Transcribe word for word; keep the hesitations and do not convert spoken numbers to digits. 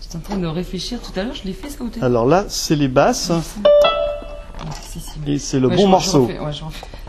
J'étais en train de réfléchir. Tout à l'heure, je l'ai fait, ça, ou t'es... Alors là, c'est les basses. Ah, si, si, si. Et c'est le Ouais, bon je- je morceau. refais, ouais, je refais.